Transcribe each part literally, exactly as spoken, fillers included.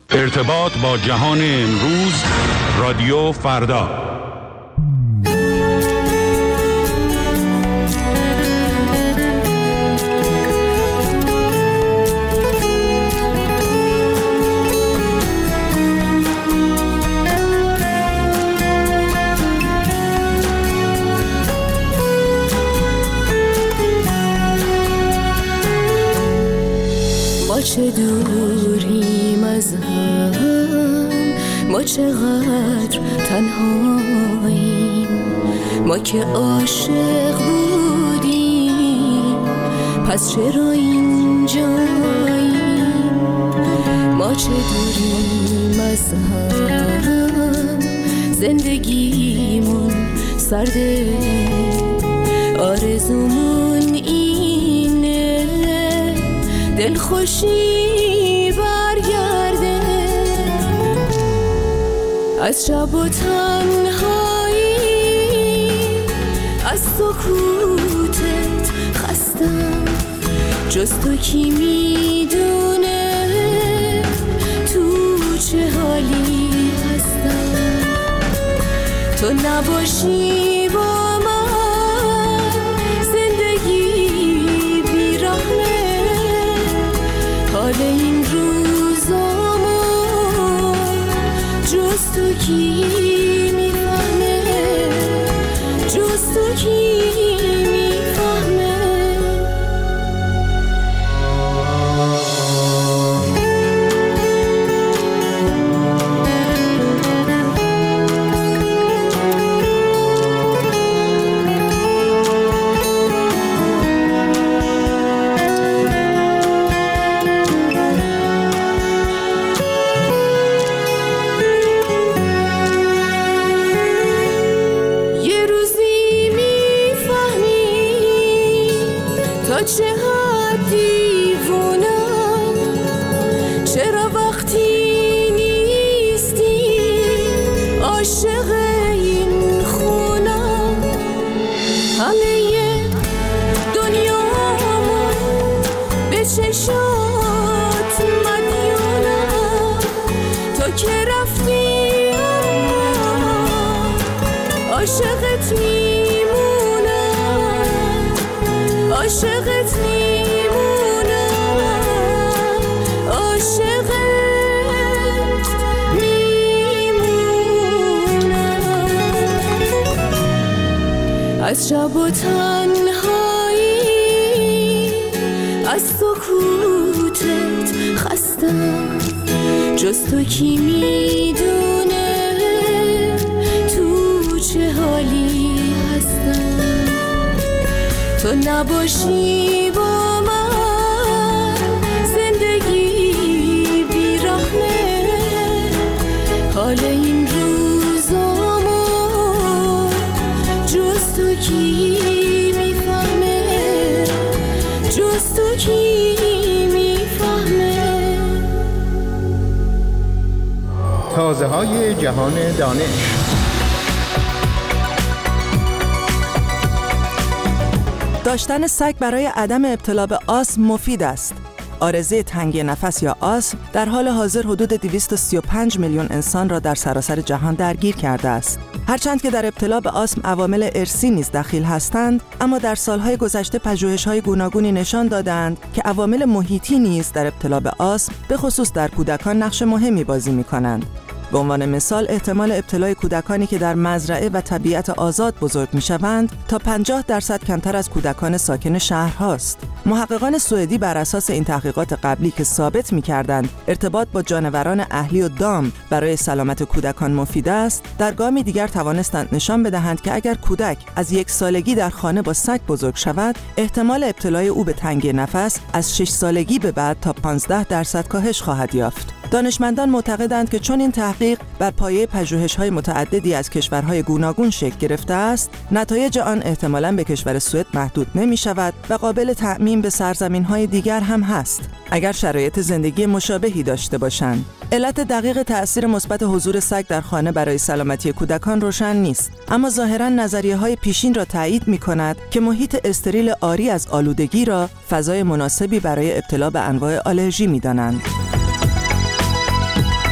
ارتباط با جهان امروز، رادیو فردا. ما چه دوریم از هم، ما چقدر تنهاییم، ما که عاشق بودیم پس چرا اینجاییم. ما چه دوریم از هم، زندگیمون سرده، آرزومون اینه دل خوشی برگرده. از شب و تنهایی، از سکوتت خستم، جز تو کی میدونه تو چه حالی هستم. تو نباشی با من زندگی بیرحمه، حال این روزامو جز تو کی میفهمه، جز تو کی میفهمه. چه حد دیوونم، چرا وقتی نیستی عاشق این خونم. همه دنیامو به چشات مدیونم، تو که رفتی عاشقت میمونم، عاشقت میمونم، عاشقت میمونم. از شب و تنهایی، از سکوتت خستم، جز تو کی میدونه تو چه حالی هستم. تو نباشی با من زندگی بیرحمه، حال این روزامو جز تو کی میفهمه، جز تو کی میفهمه. تازه های جهان دانش. داشتن سگ برای عدم ابتلا به آسم مفید است. عارضه تنگی نفس یا آسم در حال حاضر حدود دویست و سی و پنج میلیون انسان را در سراسر جهان درگیر کرده است. هرچند که در ابتلا به آسم عوامل ارثی نیز دخیل هستند، اما در سالهای گذشته پژوهش‌های گوناگونی نشان دادند که عوامل محیطی نیز در ابتلا به آسم به خصوص در کودکان نقش مهمی بازی می‌کنند. به عنوان مثال احتمال ابتلای کودکانی که در مزرعه و طبیعت آزاد بزرگ می‌شوند تا پنجاه درصد کمتر از کودکان ساکن شهرهاست. محققان سوئدی بر اساس این تحقیقات قبلی که ثابت می‌کردند ارتباط با جانوران اهلی و دام برای سلامت کودکان مفید است، در گامی دیگر توانستند نشان بدهند که اگر کودک از یک سالگی در خانه با سگ بزرگ شود، احتمال ابتلای او به تنگی نفس از شش سالگی به بعد تا پانزده درصد کاهش خواهد یافت. دانشمندان معتقدند که چون این تحقیق بر پایه پژوهش‌های متعددی از کشورهای گوناگون شکل گرفته است، نتایج آن احتمالاً به کشور سوئد محدود نمی‌شود و قابل تعمیم به سرزمین‌های دیگر هم هست اگر شرایط زندگی مشابهی داشته باشند. علت دقیق تأثیر مثبت حضور سگ در خانه برای سلامتی کودکان روشن نیست، اما ظاهراً نظریه‌های پیشین را تایید می‌کند که محیط استریل عاری از آلودگی را فضای مناسبی برای ابتلا به انواع آلرژی می‌دانند.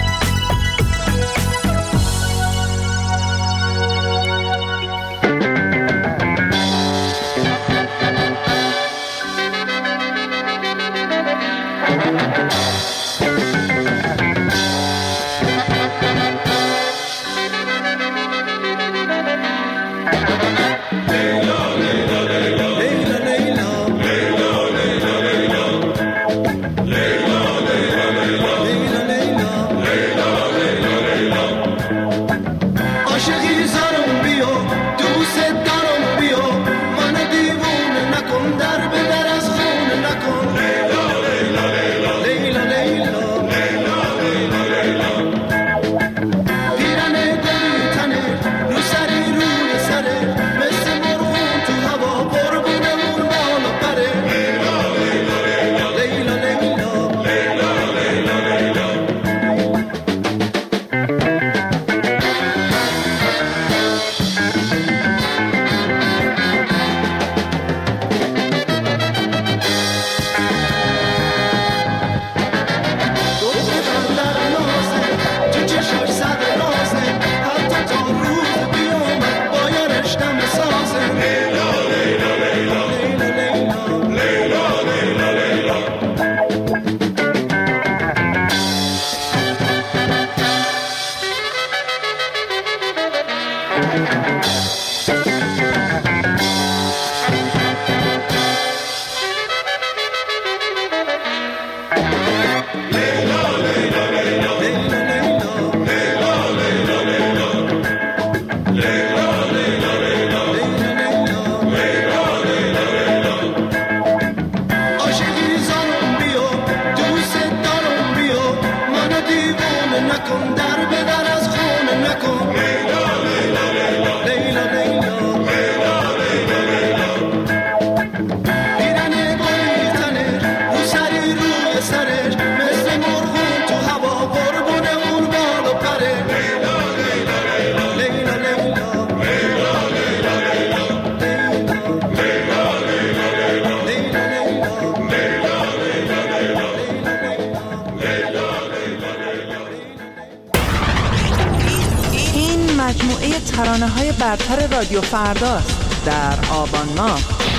ترانه های برتر رادیو فرداست در آبان ماه.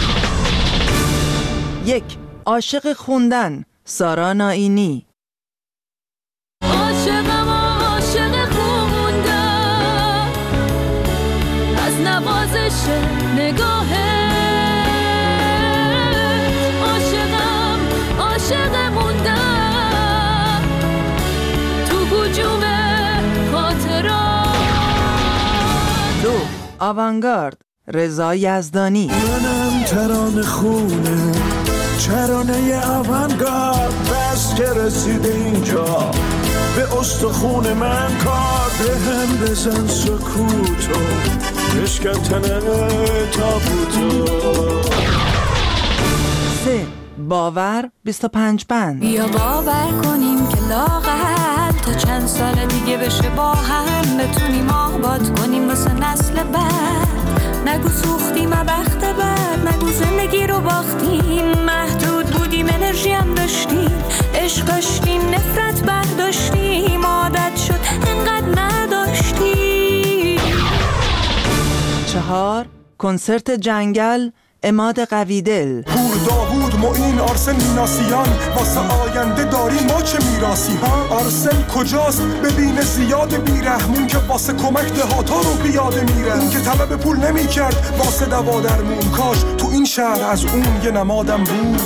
یک، عاشق خوندن، سارا نائینی. عاشقم عاشق خوندن، از نوازش نگاهه، عاشقم عاشق موندن تو هجوم خاطرات. دو، آوانگارد، رضا یزدانی. منم ترانه خونه، ترانه آوانگارد، بس که رسید اینجا به استخون من کار، به هم بزن سکوتو بشکن تنه تابوتو. سه، باور، بیست و پنج بند. بیا باور کنیم که لااقل تا چند سال دیگه بشه با هم بتونیم آباد کنیم واسه نسل بعد. نگو سوختیم بخت بعد، نگو زندگی رو باختیم، محدود بودیم انرژی هم داشتیم، عشق داشتیم نفرت برداشتیم، عادت شد انقدر نداشتیم. چهار، کنسرت جنگل، عماد قویدل. پور داوود معین آرسل میناسیان، واسه آینده داریم ما چه میراسی ها. آرسل کجاست ببینه زیاد بیرحمون که واسه کمک دهاتا رو بیاده میره. اون که طلب پول نمی کرد واسه دوا درمون، کاش تو این شهر از اون یه نمادم بود.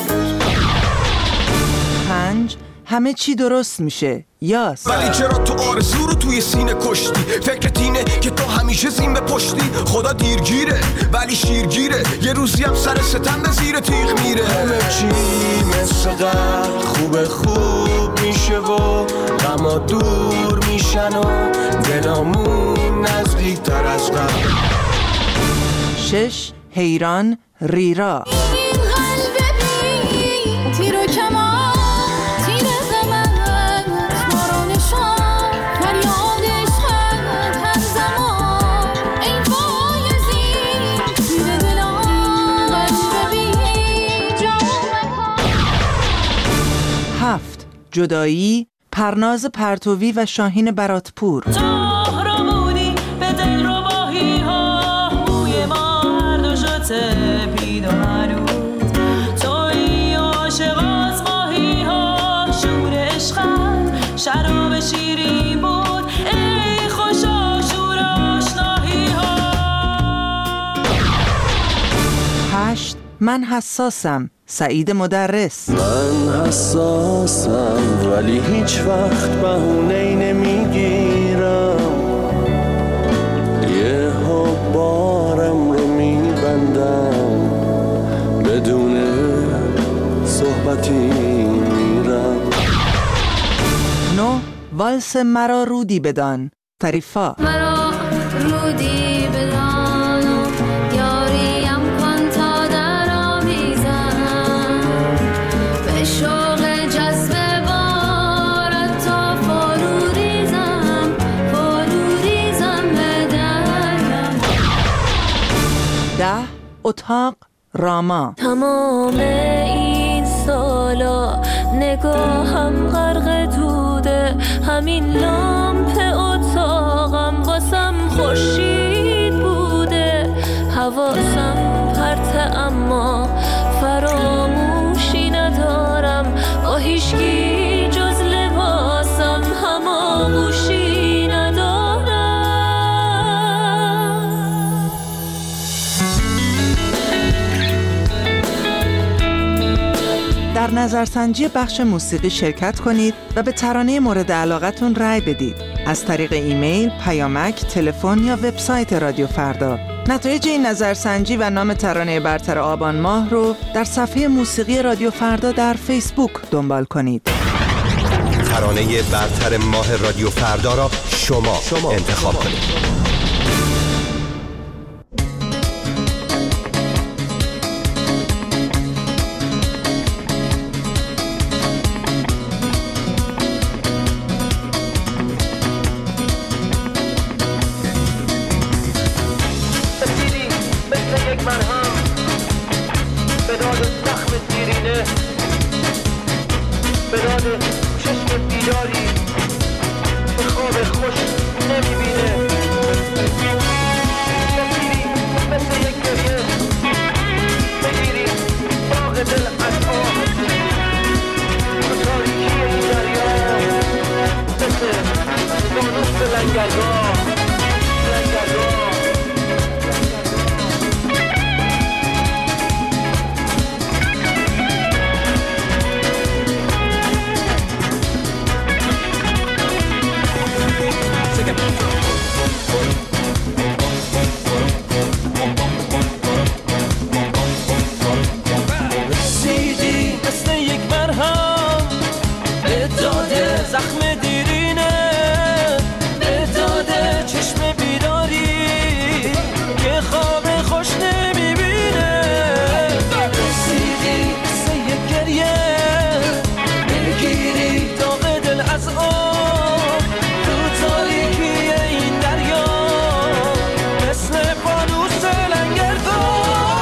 پنج، همه چی درست میشه، یاس. ولی چرا تو آرزو رو توی سینه کشتی؟ فکرت اینه که تو همیشه زین به پشتی. خدا دیرگیره ولی شیرگیره، یه روزی هم سر ستم به زیر تیغ میره. همه چی مثل قبل خوب خوب میشه و غما دور میشن و دلامون نزدیک تر از قبل. شش، حیران، ریرا. این قلب بی تیر و کمان، تیر زمن مارانشان، فریادش خد هر زمان. ای بایزی تیر دلان، قلب بی جامکان. هفت، جدایی، پرناز پرتوی و شاهین براتپور. تهرمونی به دل رو باهی ها، موی ما هر دو شده پید و مرود. توی عاشقات ماهی ها، شور عشقت شراب شیرین بود. ای خوشا شور آشناهی ها. هشت، من حساسم، سعید مدرس. من حساسم ولی هیچ وقت بهونه‌ای نمیگیرم، یه ها بارم رو میبندم، بدون صحبتی میرم. نه، والس مرا رودی بدان، طریفا. مرا رودی بدان و یاریم کن تا در آمیزم، به شوق جذب بارت تا فرو ریزم، فرو ریزم به درم. ده، اتاق، راما. تمام این سالا نگاهم غرق دوده، همین لامپ اتاقم واسم خورشید بوده، حواسم پرته اما فراموشی ندارم، با هیچکی جز لباسم هماغوشی ندارم. در نظرسنجی بخش موسیقی شرکت کنید و به ترانه مورد علاقتون رأی بدید از طریق ایمیل، پیامک، تلفن یا وبسایت رادیو فردا. نتایج این نظرسنجی و نام ترانه برتر آبان ماه رو در صفحه موسیقی رادیو فردا در فیسبوک دنبال کنید. ترانه برتر ماه رادیو فردا را شما, شما انتخاب کنید. چشم بیداری که خواب خوش نمیبینه. زخم دیرینه به داده چشم بیداری که خواب خوش نمیبینه رسیدی قصه یک گریه بگیری داغ دل از آب تو تاریکی این دریا مثل فانوس لنگردار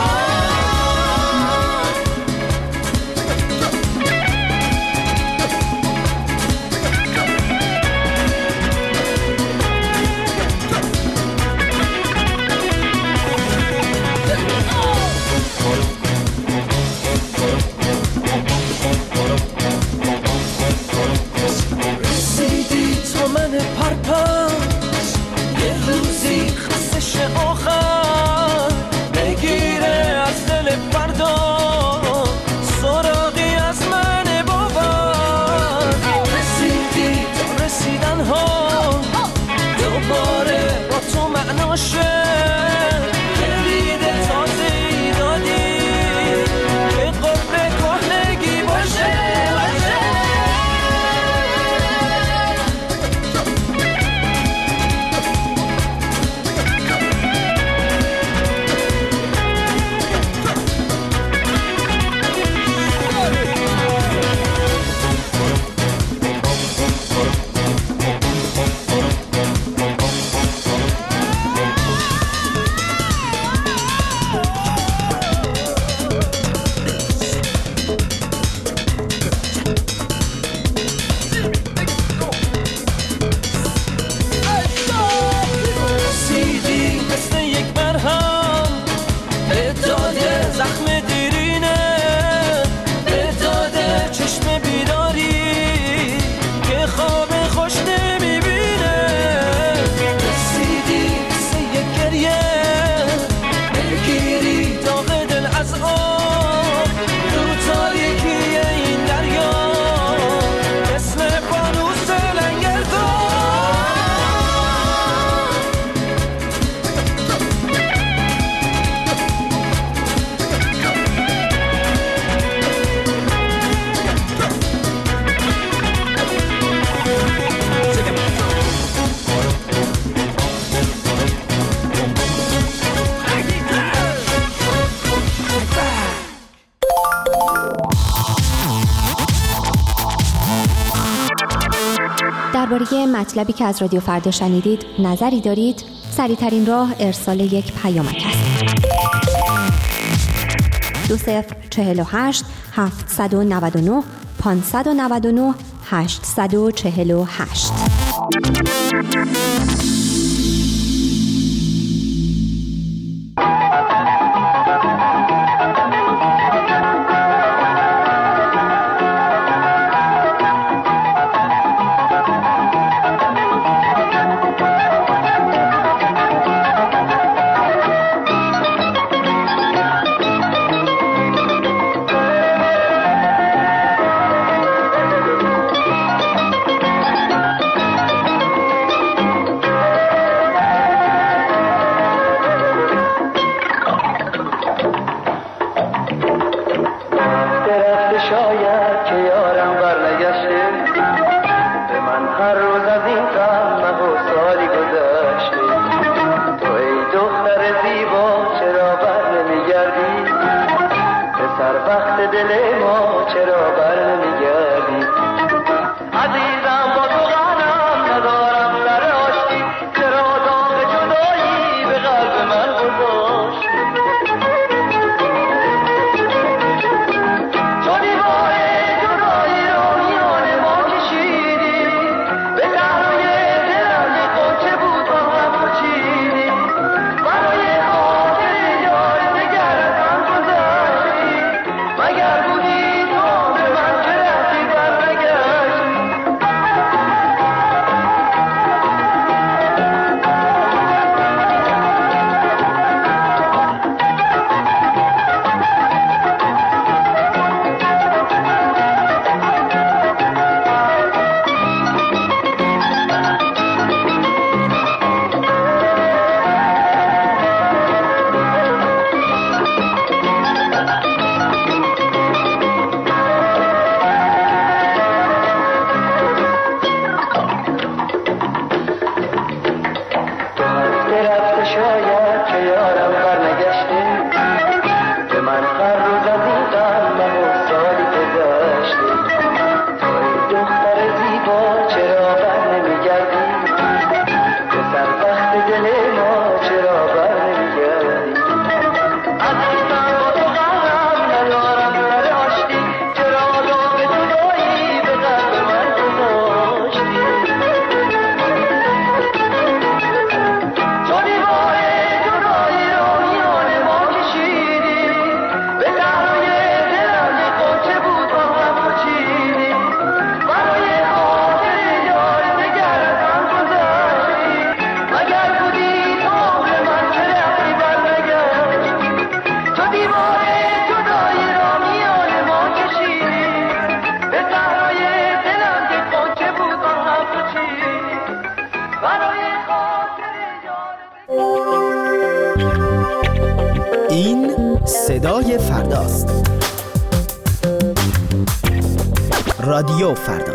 درباره مطلبی که از رادیو فردا شنیدید نظری دارید؟ سریع‌ترین راه ارسال یک پیامک است. دو صفر چهل و هشت هفتصد و نود و نه پانصد و نود و نه هشتصد و چهل و هشت. مگر بود این صدای فرداست. رادیو فردا.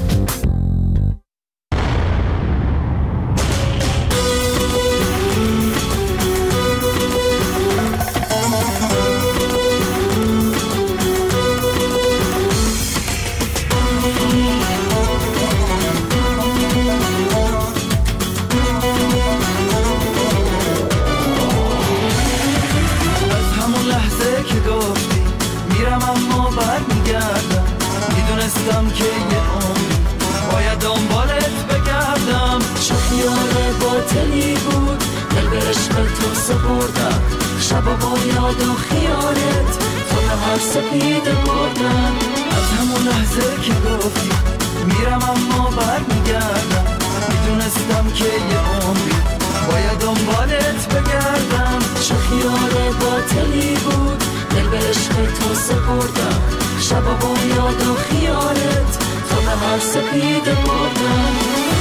که یه عمری باید دنبالت بگردم. چه خیال باطلی بود دل به عشق تو سپردم. شبا با یاد و خیالت تو به هر سپیده بردم. از همون لحظه که گفتی میرم اما برمیگردم. میدونستم که یه عمری باید دنبالت بگردم. چه خیال باطلی بود دل به عشق تو سپردم. شبا با یاد و خیالت تا به هر سپیده بردم.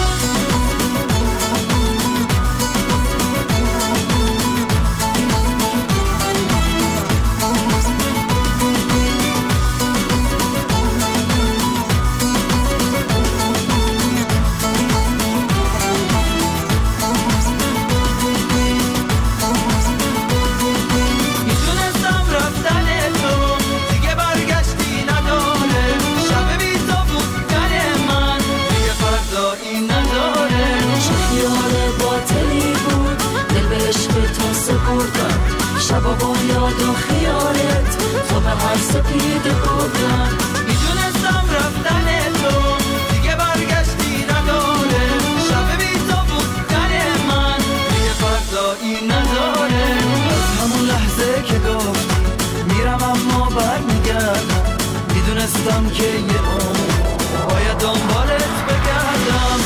شبا با یاد و خیالت تو به هر سپیده بردم. میدونستم رفتن تو دیگه برگشتی نداره. شب بی تو بودن من دیگه فردایی نداره. از همون لحظه که گفتی میرم اما برمیگردم. میدونستم که یه عمر باید دنبالت بگردم.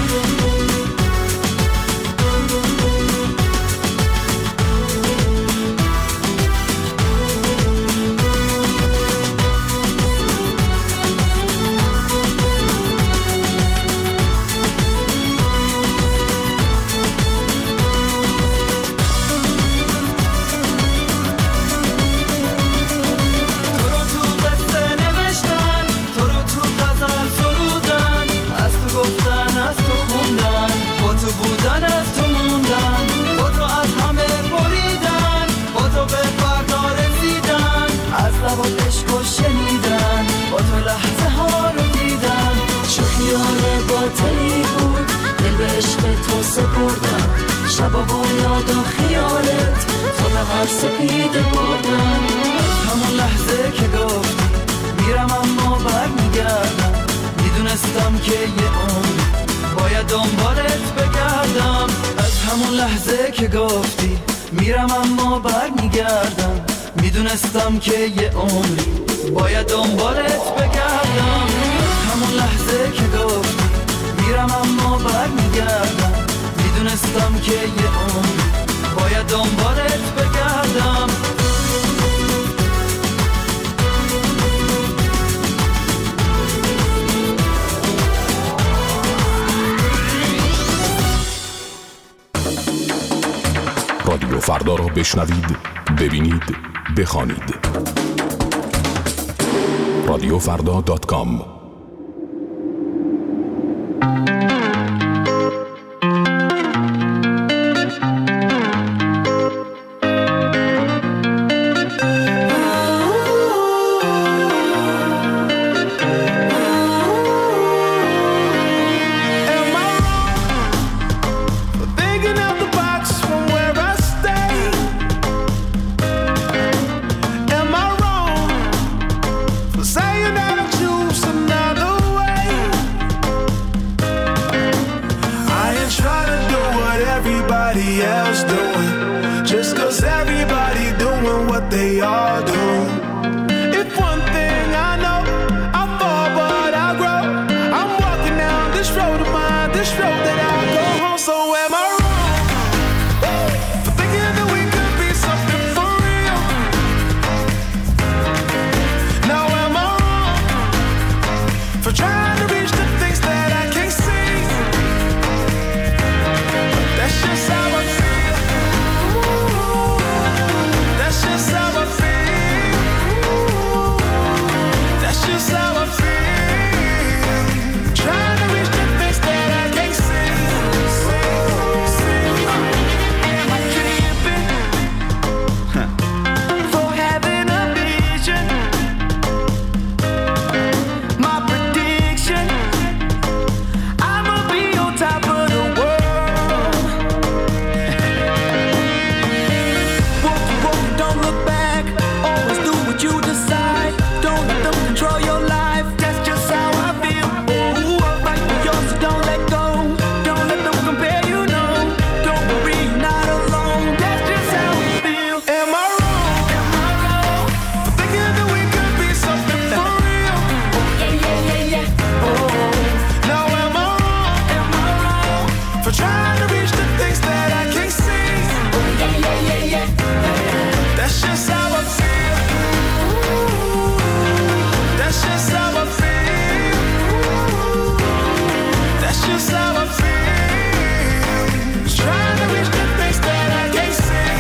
سپردم. شبا با یاد و خیالت تا به هر سپیده بردم. همون لحظه که گفتی میرم اما برمیگردم. میدونستم که یه عمر باید دنبالت بگردم. از همون لحظه که گفتی میرم اما برمیگردم. میدونستم که یه عمری باید دنبالت بگردم. همون لحظه که گفتی میرم اما برمیگردم. میدونستم که یه عمر باید دنبالت بگردم. رادیو فردا را بشنوید، ببینید، بخوانید. رادیو فردا دات کام. That's just how I feel. Just trying to reach the things that I can't see.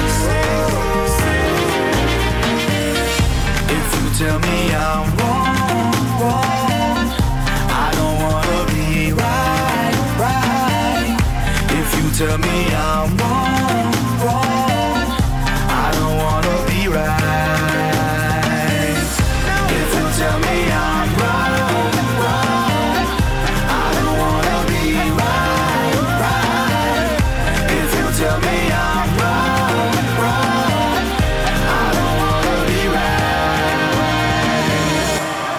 If you tell me I'm wrong, wrong, I don't wanna be right, right. If you tell me I'm wrong, wrong, I don't wanna be right. If you tell me I'm wrong, wrong, I don't wanna be right, right. If you tell me I'm wrong, wrong, I don't wanna be right.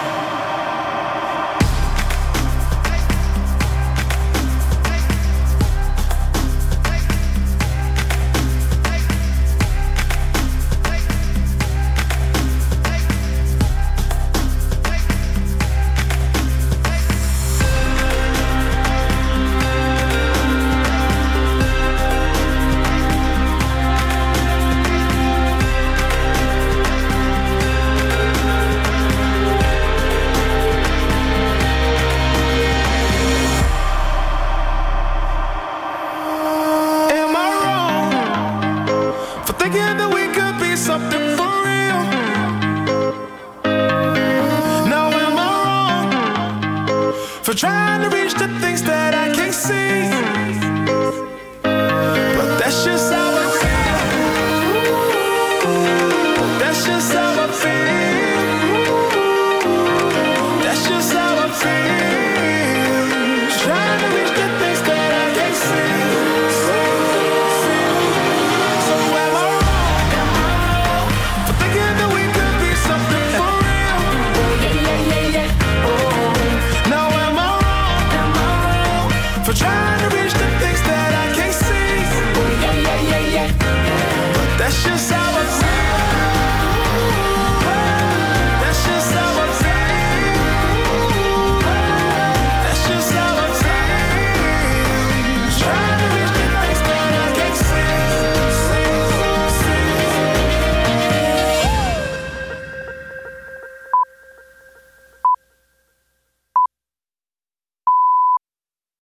Am I wrong for thinking that we could be something for real? Now am I wrong for trying to reach the things that I can't see? But that's just how I feel. That's just how I feel. That's just how I feel. Just trying to reach the things that I can't see. So am I wrong for thinking that we could be something for real? Now am I wrong for trying to reach